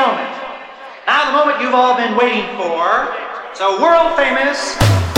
gentlemen, now the moment you've all been waiting for. So world famous.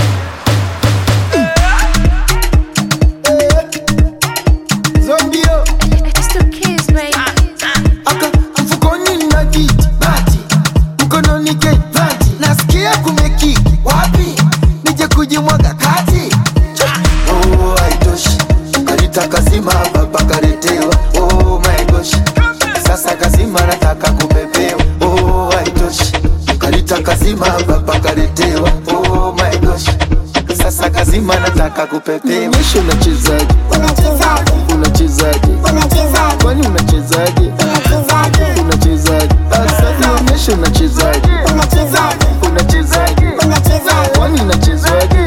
Zombio. It's the kids, baby. Aka mfukoni na kiti bati, mkononi bati, nasikia kumeki wapi, nije kujimwaga kati. Oh haitoshi, kalita kazima baba kaletewa. Oh my gosh, sasa kazima nataka kupepewa. Oh haitoshi, kalita kazima baba kaletewa. Oh my gosh, sasa kazima nataka kupepewa. Nisho unachezaje? Unachezaje? Kwani unachezaje? Unachezaje? Sasa nionyeshe unachezaje? Unachezaje? Kwani unachezaje?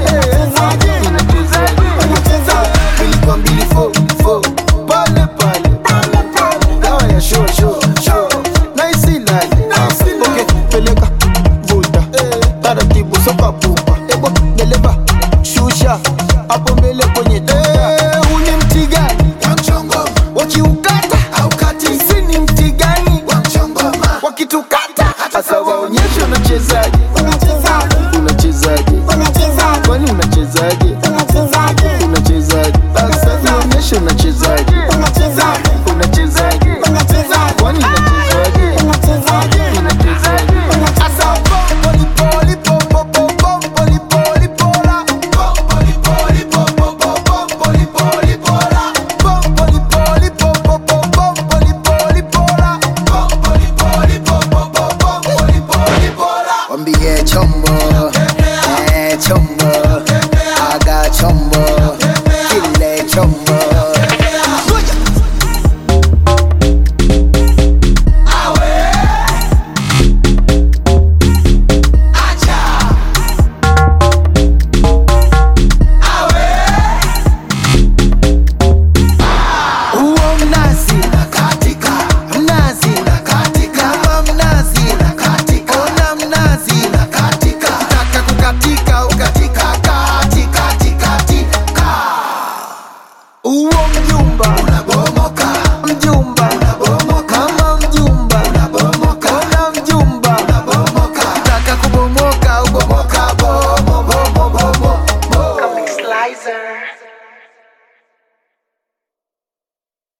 Bilikuwa mbili fo pale dawa ya show nice line. Okay, peleka vuta taratibu soka pupa, ebo deleva shusha hapo mbele kwenye tuta. Uni mti gani wakiukata haukati? Si ni mti gani wakitukata? Sasa waonyeshe unachezaje? Unachezaje? Kwani unachezaje? Unachezaje? Sasa nionyeshe unachezaje? Unachezaje? Kwani unachezaje? Unachezaje? Asa poli pola poli pola wambie chombo chombo aga chombo kile chombo. Katika